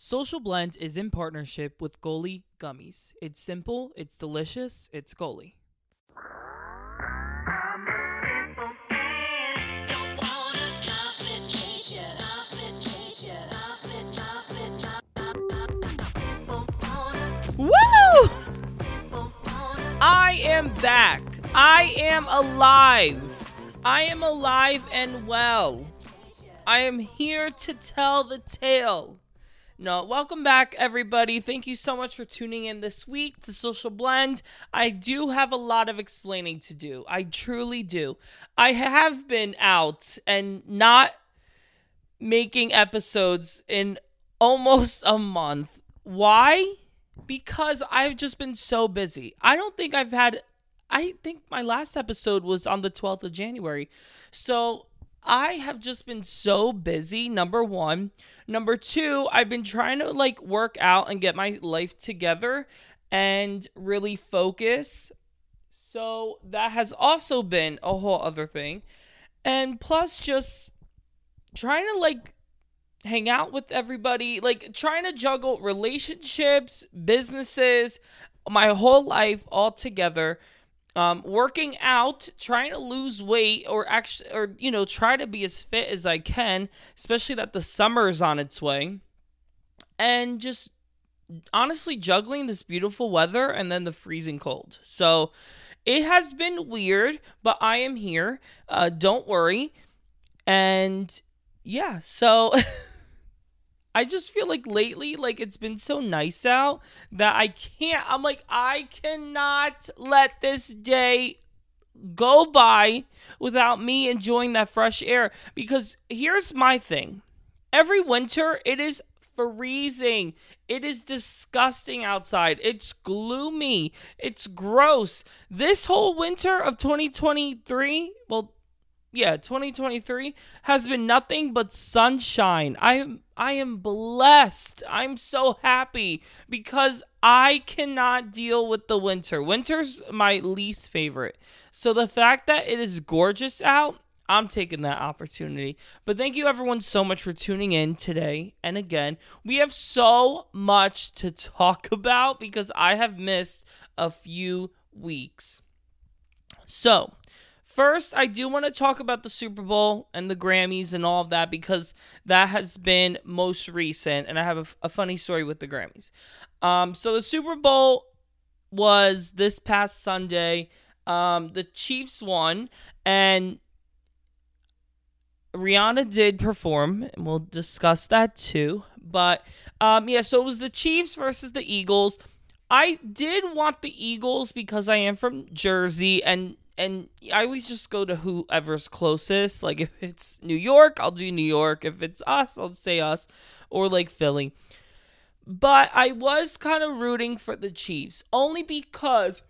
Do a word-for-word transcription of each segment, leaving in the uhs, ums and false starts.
Social Blend is in partnership with Goli Gummies. It's simple, it's delicious, it's Goli. Woo! I am back. I am alive. I am alive and well. I am here to tell the tale. No, welcome back, everybody. Thank you so much for tuning in this week to Social Blend. I do have a lot of explaining to do. I truly do. I have been out and not making episodes in almost a month. Why? Because I've just been so busy. I don't think I've had... I think my last episode was on the twelfth of January. So... I have just been so busy, number one. Number two, I've been trying to like work out and get my life together and really focus. So that has also been a whole other thing. And plus just trying to like hang out with everybody, like trying to juggle relationships, businesses, my whole life all together. Um, working out, trying to lose weight, or actually, or you know, try to be as fit as I can, especially that the summer is on its way, and just honestly juggling this beautiful weather and then the freezing cold. So it has been weird, but I am here. Uh, don't worry, and yeah, so. I just feel like lately, like it's been so nice out that I can't, I'm like, I cannot let this day go by without me enjoying that fresh air. Because here's my thing. Every winter, it is freezing. It is disgusting outside. It's gloomy. It's gross. This whole winter of twenty twenty-three, well, yeah, twenty twenty-three has been nothing but sunshine. I am I am blessed. I'm so happy because I cannot deal with the winter. Winter's my least favorite. So the fact that it is gorgeous out, I'm taking that opportunity. But thank you everyone so much for tuning in today. And again, we have so much to talk about because I have missed a few weeks. So, first, I do want to talk about the Super Bowl and the Grammys and all of that because that has been most recent, and I have a, a funny story with the Grammys. Um, so the Super Bowl was this past Sunday. Um, the Chiefs won, and Rihanna did perform, and we'll discuss that too. But um, yeah, so it was the Chiefs versus the Eagles. I did want the Eagles because I am from Jersey, and And I always just go to whoever's closest. Like, if it's New York, I'll do New York. If it's us, I'll say us. Or, like, Philly. But I was kind of rooting for the Chiefs. Only because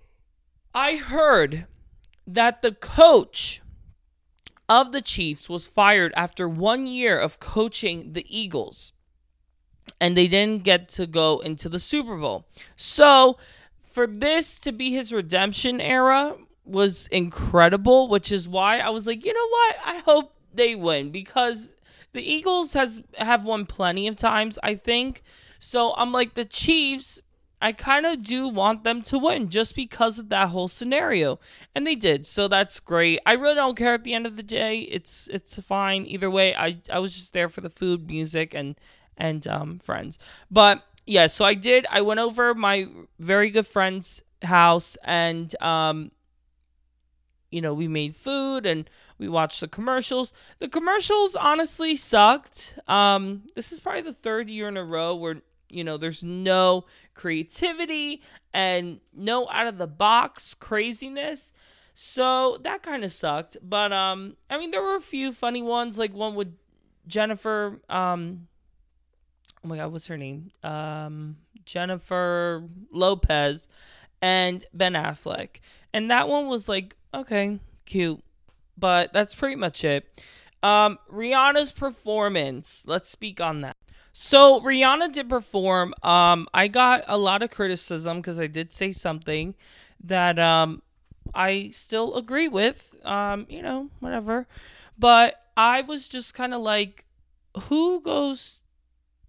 I heard that the coach of the Chiefs was fired after one year of coaching the Eagles. And they didn't get to go into the Super Bowl. So, for this to be his redemption era was incredible, which is why I was like, you know what? I hope they win because the Eagles has have won plenty of times, I think. So I'm like, the Chiefs, I kind of do want them to win just because of that whole scenario. And they did. So that's great. I really don't care at the end of the day. It's it's fine either way. I, I was just there for the food, music, and and um friends. But yeah, so I did. I went over my very good friend's house and um you know, we made food and we watched the commercials. The commercials honestly sucked. Um, this is probably the third year in a row where, you know, there's no creativity and no out of the box craziness. So that kind of sucked. But, um, I mean, there were a few funny ones, like one with Jennifer, um, oh my God, what's her name? Um, Jennifer Lopez and Ben Affleck. And that one was like, okay, cute. But that's pretty much it. Um, Rihanna's performance. Let's speak on that. So Rihanna did perform. Um, I got a lot of criticism because I did say something that um, I still agree with. Um, you know, whatever. But I was just kind of like, who goes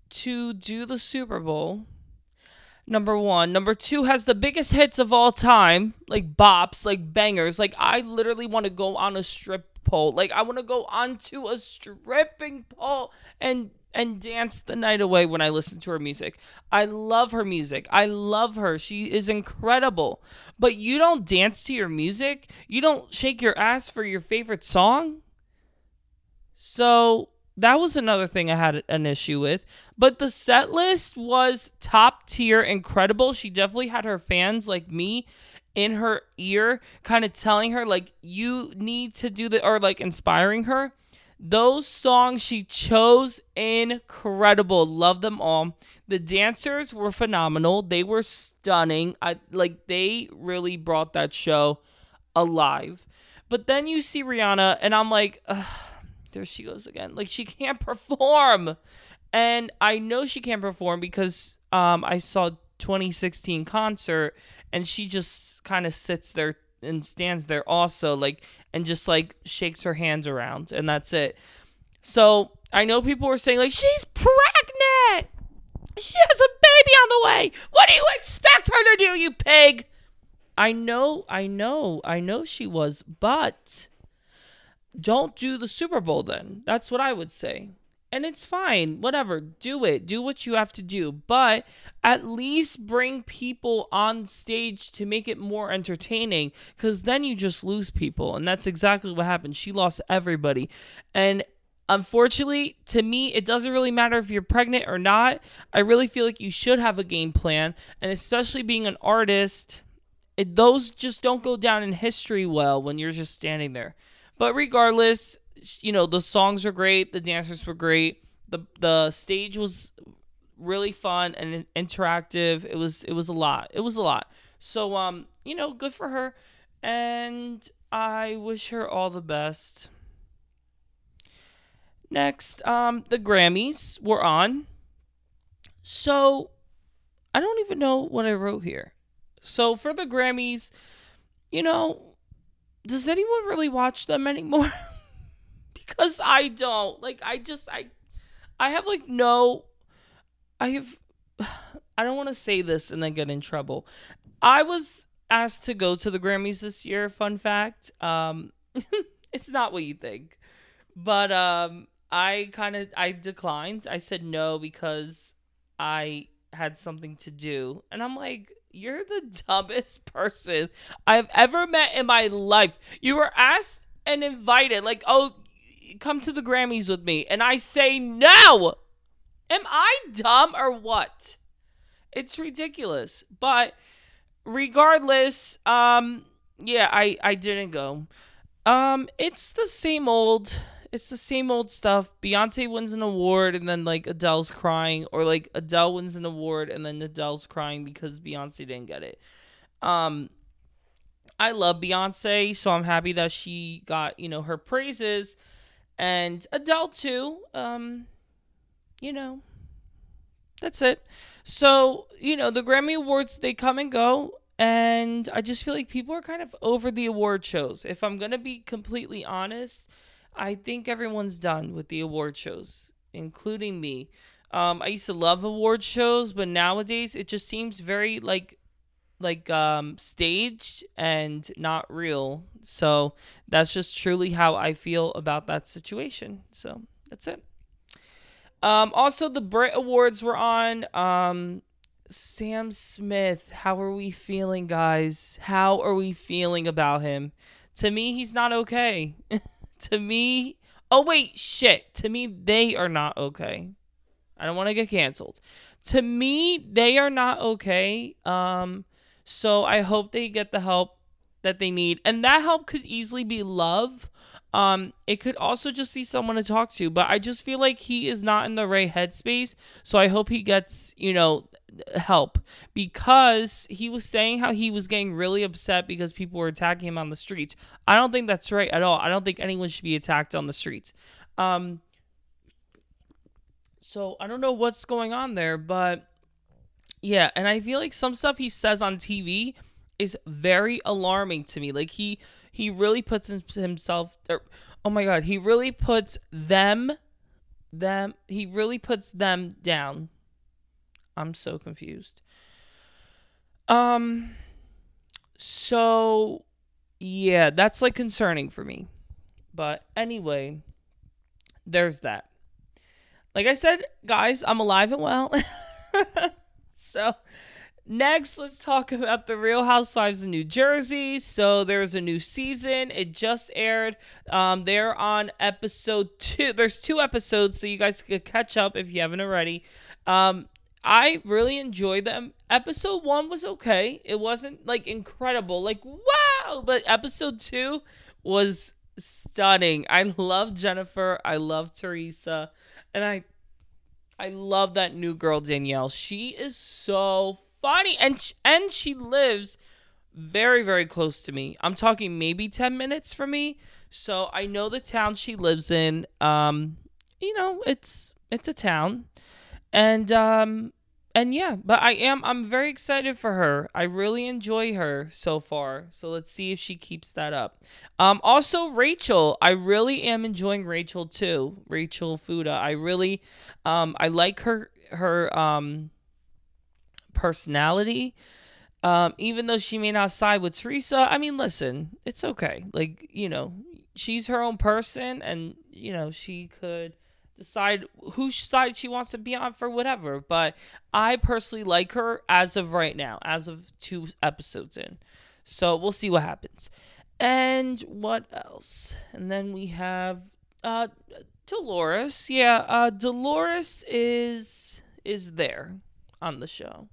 to do the Super Bowl. Number one. Number two, has the biggest hits of all time, like bops, like bangers. Like, I literally want to go on a strip pole. Like, I want to go onto a stripping pole and and dance the night away when I listen to her music. I love her music. I love her. She is incredible. But you don't dance to your music? You don't shake your ass for your favorite song? So that was another thing I had an issue with. But the set list was top tier, incredible. She definitely had her fans like me in her ear, kind of telling her, like, you need to do the, or like inspiring her. Those songs she chose, incredible. Love them all. The dancers were phenomenal. They were stunning. I like they really brought that show alive. But then you see Rihanna, and I'm like, ugh, there she goes again. Like, she can't perform. And I know she can't perform because um, I saw twenty sixteen concert, and she just kind of sits there and stands there also, like, and just like shakes her hands around, and that's it. So I know people were saying, like, she's pregnant, she has a baby on the way, what do you expect her to do, you pig? I know, I know, I know she was, but don't do the Super Bowl then. That's what I would say. And it's fine, whatever, do it, do what you have to do, but at least bring people on stage to make it more entertaining, because then you just lose people, and that's exactly what happened. She lost everybody, and unfortunately, to me, it doesn't really matter if you're pregnant or not. I really feel like you should have a game plan, and especially being an artist, it, those just don't go down in history well when you're just standing there. But regardless, you know, the songs were great, the dancers were great, the the stage was really fun and interactive. It was it was a lot. It was a lot. So um, you know, good for her, and I wish her all the best. Next, um, the Grammys were on. So I don't even know what I wrote here. So for the Grammys, you know, does anyone really watch them anymore? Because I don't. Like, I just, I, I have, like, no, I have, I don't want to say this and then get in trouble. I was asked to go to the Grammys this year, fun fact. Um, it's not what you think. But, um, I kind of, I declined. I said no because I had something to do. And I'm like, you're the dumbest person I've ever met in my life. You were asked and invited, like, oh, come to the Grammys with me, and I say no. Am I dumb or what? It's ridiculous. But regardless, um, yeah, I, I didn't go. Um, it's the same old, it's the same old stuff. Beyonce wins an award, and then, like, Adele's crying, or, like, Adele wins an award, and then Adele's crying because Beyonce didn't get it. Um, I love Beyonce, so I'm happy that she got, you know, her praises. And Adele, too. Um, you know, that's it. So, you know, the Grammy Awards, they come and go. And I just feel like people are kind of over the award shows. If I'm going to be completely honest, I think everyone's done with the award shows, including me. Um, I used to love award shows, but nowadays it just seems very, like, like um staged and not real. So that's just truly how I feel about that situation. So that's it. Um also, the Brit Awards were on. um Sam Smith, how are we feeling, guys? How are we feeling about him? To me, he's not okay. To me, oh wait, shit. To me, they are not okay. I don't want to get canceled. To me, they are not okay. Um So I hope they get the help that they need. And that help could easily be love. Um, it could also just be someone to talk to. But I just feel like he is not in the right headspace. So I hope he gets, you know, help. Because he was saying how he was getting really upset because people were attacking him on the streets. I don't think that's right at all. I don't think anyone should be attacked on the streets. Um, so I don't know what's going on there, but yeah, and I feel like some stuff he says on T V is very alarming to me. Like, he he really puts himself, or, oh my God, he really puts them them, he really puts them down. I'm so confused. Um, so yeah, that's like concerning for me. But anyway, there's that. Like I said, guys, I'm alive and well. So next, let's talk about the Real Housewives of New Jersey. So there's a new season. It just aired. Um, they're on episode two. There's two episodes, so you guys could catch up if you haven't already. Um, I really enjoyed them. Episode one was okay. It wasn't like incredible, like wow. But episode two was stunning. I love Jennifer. I love Teresa, and I, I love that new girl Danielle. She is so funny, and sh- and she lives very very close to me. I'm talking maybe ten minutes from me, so I know the town she lives in. Um, you know, it's it's a town, and um, and yeah, but I am I'm very excited for her. I really enjoy her so far. So let's see if she keeps that up. Um, also Rachel, I really am enjoying Rachel too. Rachel Fuda, I really, um, I like her her um personality. Um, even though she may not side with Teresa, I mean, listen, it's okay. Like, you know, she's her own person, and, you know, she could decide whose side she wants to be on for whatever. But I personally like her as of right now, as of two episodes in. So we'll see what happens. And what else? And then we have uh, Dolores. Yeah, uh, Dolores is is there on the show.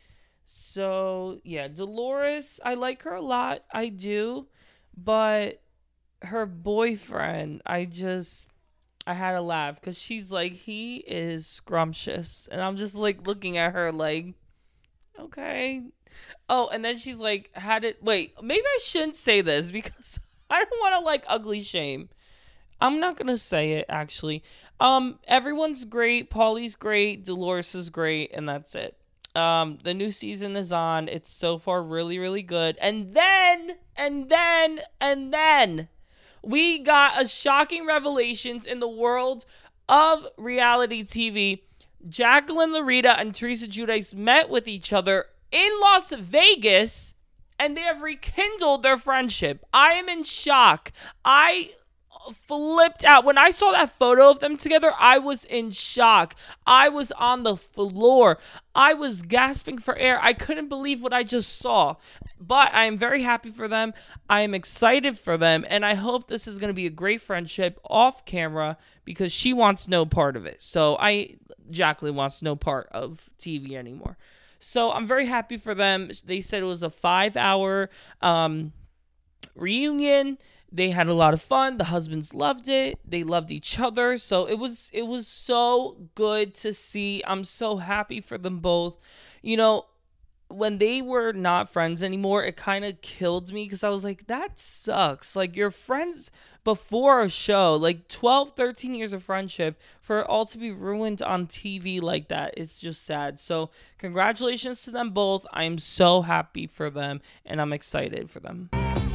So, yeah, Dolores, I like her a lot. I do. But her boyfriend, I just, I had to laugh because she's like, he is scrumptious. And I'm just like looking at her like, okay. Oh, and then she's like, had it, wait, maybe I shouldn't say this because I don't want to like ugly shame. I'm not going to say it actually. Um, everyone's great. Paulie's great. Dolores is great. And that's it. Um, the new season is on. It's so far really, really good. And then, and then, and then we got a shocking revelations in the world of reality T V. Jacqueline Laurita and Teresa Giudice met with each other in Las Vegas, and they have rekindled their friendship. I am in shock. I flipped out. When I saw that photo of them together, I was in shock. I was on the floor. I was gasping for air. I couldn't believe what I just saw. But I am very happy for them. I am excited for them. And I hope this is going to be a great friendship off camera because she wants no part of it. So I, Jacqueline wants no part of T V anymore. So I'm very happy for them. They said it was a five hour um, reunion. They had a lot of fun. The husbands loved it. They loved each other. So it was it was so good to see. I'm so happy for them both. You know, when they were not friends anymore, it kind of killed me because I was like, that sucks. Like, you're friends before a show, like twelve, thirteen years of friendship, for it all to be ruined on T V like that. It's just sad. So congratulations to them both. I am so happy for them, and I'm excited for them.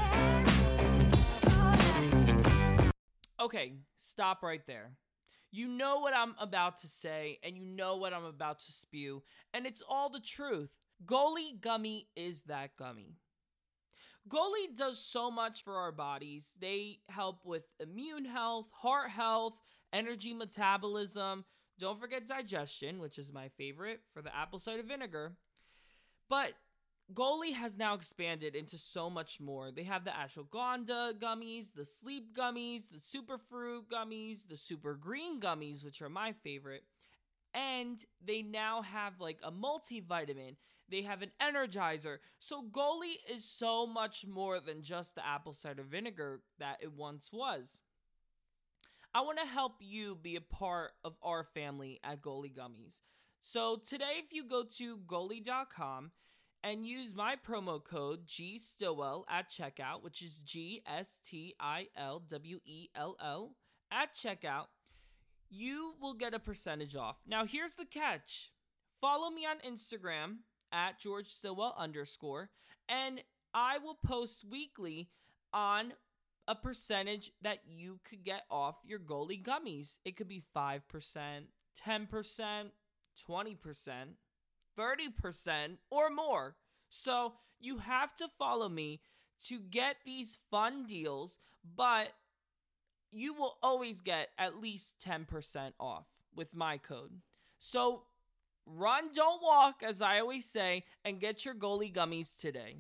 Okay, stop right there. You know what I'm about to say, and you know what I'm about to spew, and it's all the truth. Goli Gummy is that gummy. Goli does so much for our bodies. They help with immune health, heart health, energy metabolism. Don't forget digestion, which is my favorite for the apple cider vinegar. But Goli has now expanded into so much more. They have the ashwagandha gummies, the sleep gummies, the superfruit gummies, the super green gummies, which are my favorite. And they now have like a multivitamin. They have an energizer. So Goli is so much more than just the apple cider vinegar that it once was. I want to help you be a part of our family at Goli Gummies. So today, if you go to goli dot com and use my promo code G Stillwell at checkout, which is G S T I L W E L L at checkout, you will get a percentage off. Now, here's the catch. Follow me on Instagram at George Stillwell underscore, and I will post weekly on a percentage that you could get off your Goli gummies. It could be five percent, ten percent, twenty percent, thirty percent, or more. So you have to follow me to get these fun deals, but you will always get at least ten percent off with my code. So run, don't walk, as I always say, and get your Goli gummies today.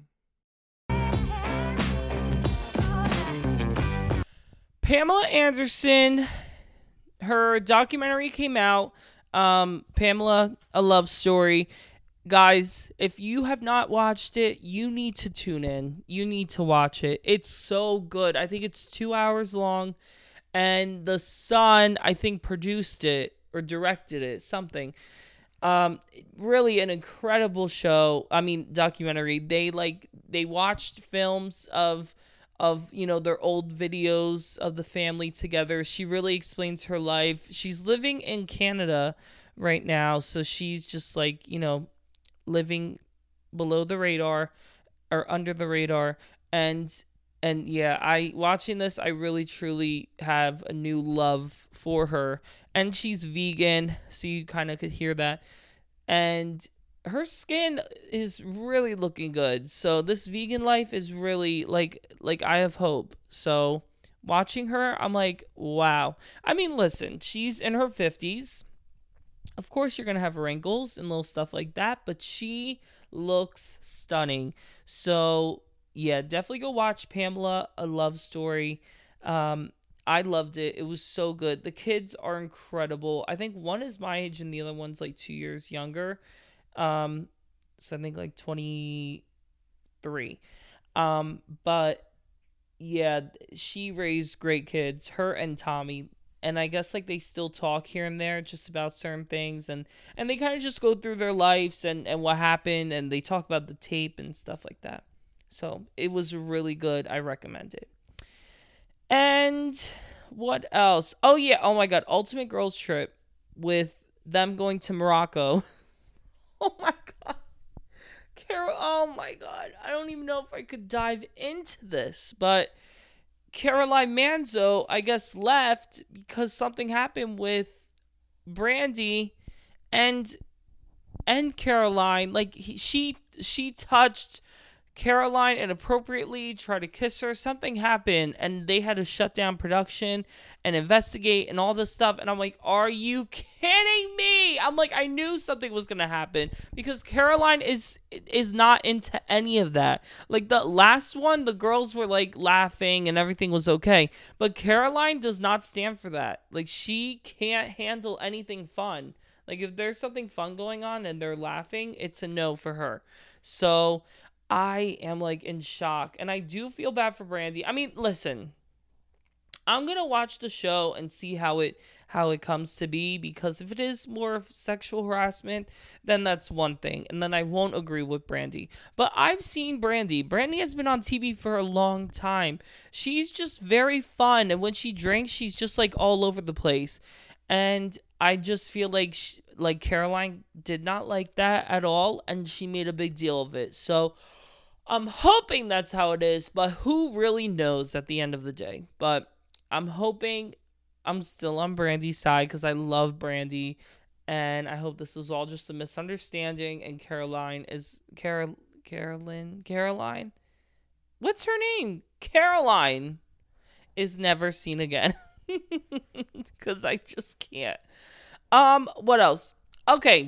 Pamela Anderson, her documentary came out. Um, Pamela, A Love Story. Guys, if you have not watched it, you need to tune in. You need to watch it. It's so good. I think it's two hours long. And The Sun, I think, produced it or directed it, something. Um, really an incredible show. I mean, documentary. They like they watched films of of, you know, their old videos of the family together. She really explains her life. She's living in Canada right now, so she's just like, you know, living below the radar or under the radar. And and yeah, I watching this, I really truly have a new love for her. And she's vegan, so you kind of could hear that. And her skin is really looking good. So this vegan life is really like like I have hope. So watching her, I'm like, wow. I mean, listen, she's in her fifties. Of course you're going to have wrinkles and little stuff like that, but she looks stunning. So, yeah, definitely go watch Pamela, A Love Story. Um I loved it. It was so good. The kids are incredible. I think one is my age and the other one's like two years younger. Um, so I think like twenty-three. Um, but yeah, she raised great kids, her and Tommy. And I guess like they still talk here and there just about certain things, and, and they kind of just go through their lives and, and what happened, and they talk about the tape and stuff like that. So it was really good. I recommend it. And what else? Oh yeah, oh my god, Ultimate Girls Trip with them going to Morocco. Oh my god. Carol, oh my god. I don't even know if I could dive into this, but Caroline Manzo, I guess, left because something happened with Brandy and and Caroline. Like he, she she touched Caroline inappropriately, tried to kiss her. Something happened, and they had to shut down production and investigate and all this stuff. And I'm like, are you kidding me? I'm like, I knew something was gonna happen because Caroline is is not into any of that. Like the last one, the girls were like laughing and everything was okay, but Caroline does not stand for that. Like she can't handle anything fun. Like if there's something fun going on and they're laughing, it's a no for her. So I am like in shock, and I do feel bad for Brandy. I mean, listen, I'm gonna watch the show and see how it how it comes to be, because if it is more of sexual harassment, then that's one thing, and then I won't agree with Brandy. But I've seen Brandy. Brandy has been on T V for a long time. She's just very fun, and when she drinks, she's just like all over the place. And I just feel like she, like Caroline did not like that at all, and she made a big deal of it. So I'm hoping that's how it is, but who really knows at the end of the day? But I'm hoping I'm still on Brandy's side because I love Brandy, and I hope this was all just a misunderstanding, and Caroline is Carol Carolyn Caroline. What's her name? Caroline is never seen again because I just can't. Um, what else? Okay.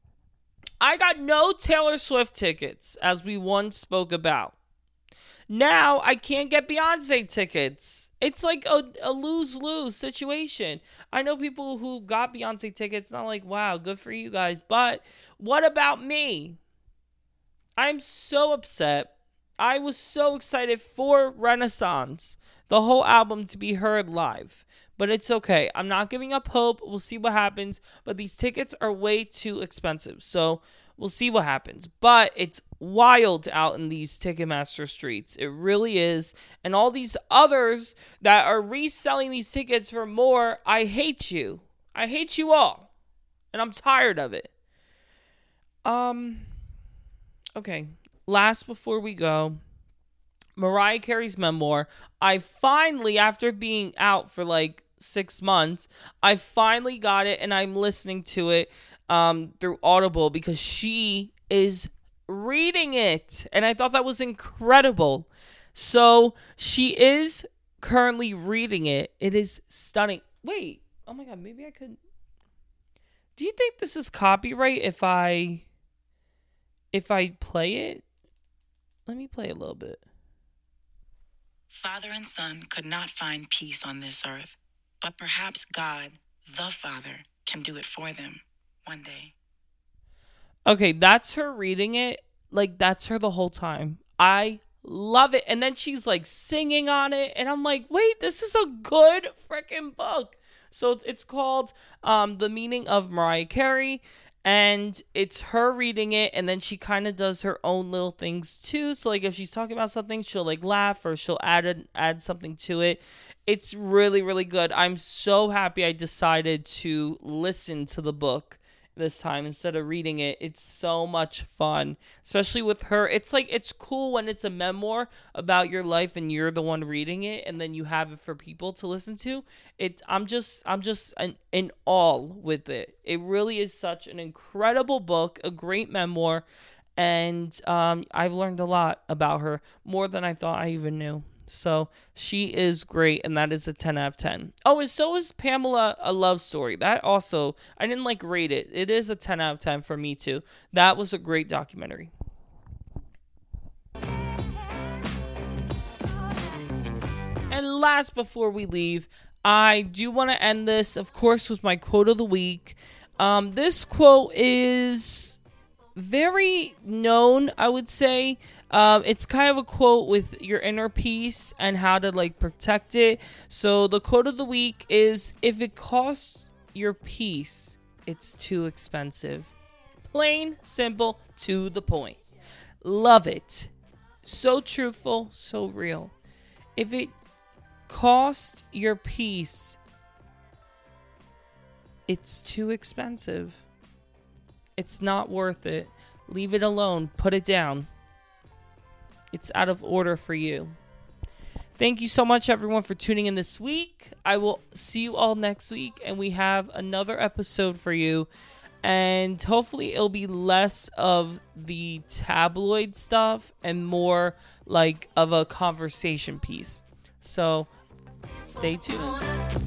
I got no Taylor Swift tickets, as we once spoke about. Now I can't get Beyonce tickets. It's like a, a lose-lose situation. I know people who got Beyonce tickets, and I'm like, wow, good for you guys. But what about me? I'm so upset. I was so excited for Renaissance, the whole album, to be heard live. But it's okay. I'm not giving up hope. We'll see what happens. But these tickets are way too expensive. So we'll see what happens. But it's wild out in these Ticketmaster streets. It really is. And all these others that are reselling these tickets for more, I hate you. I hate you all. And I'm tired of it. Um. Okay. Last before we go, Mariah Carey's memoir. I finally, after being out for like six months, I finally got it, and I'm listening to it um, through Audible because she is reading it, and I thought that was incredible. So she is currently reading it. It is stunning. Wait, oh my god, maybe I could. Do you think this is copyright if I if I play it? Let me play a little bit. Father and son could not find peace on this earth, but perhaps God, the Father, can do it for them one day. Okay, that's her reading it. Like, that's her the whole time. I love it. And then she's like singing on it, and I'm like, wait, this is a good freaking book. So it's called um, The Meaning of Mariah Carey, and it's her reading it, and then she kind of does her own little things too. So like if she's talking about something, she'll like laugh or she'll add a, add something to it. It's really, really good. I'm so happy I decided to listen to the book this time instead of reading it. It's so much fun, especially with her. It's like, it's cool when it's a memoir about your life and you're the one reading it, and then you have it for people to listen to it. I'm just I'm just in, in awe with it. It really is such an incredible book, a great memoir, and um, I've learned a lot about her, more than I thought I even knew. So she is great, and that is a ten out of ten. Oh, and so is Pamela, A Love Story. That also, I didn't like rate it. It is a ten out of ten for me too. That was a great documentary. And last, before we leave, I do want to end this, of course, with my quote of the week. Um, this quote is very known, I would say. Um, it's kind of a quote with your inner peace and how to like protect it. So the quote of the week is, if it costs your peace, it's too expensive. Plain, simple, to the point. Love it. So truthful, so real. If it costs your peace, it's too expensive. It's not worth it. Leave it alone. Put it down. It's out of order for you. Thank you so much, everyone, for tuning in this week. I will see you all next week, and we have another episode for you. And hopefully it'll be less of the tabloid stuff and more like of a conversation piece. So stay tuned.